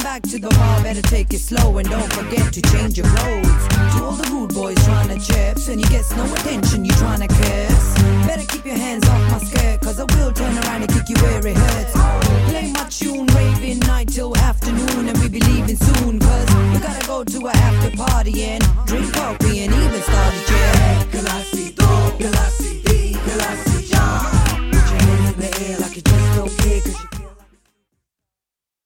back to the bar, better take it slow and don't forget to change your clothes. To all the rude boys trying to chips and you gets no attention, you trying to kiss. Better keep your hands off my skirt, cause I will turn around and kick you where it hurts. Play my tune, raving night till afternoon, and we be leaving soon, cause we gotta go to a after party and drink coffee and even start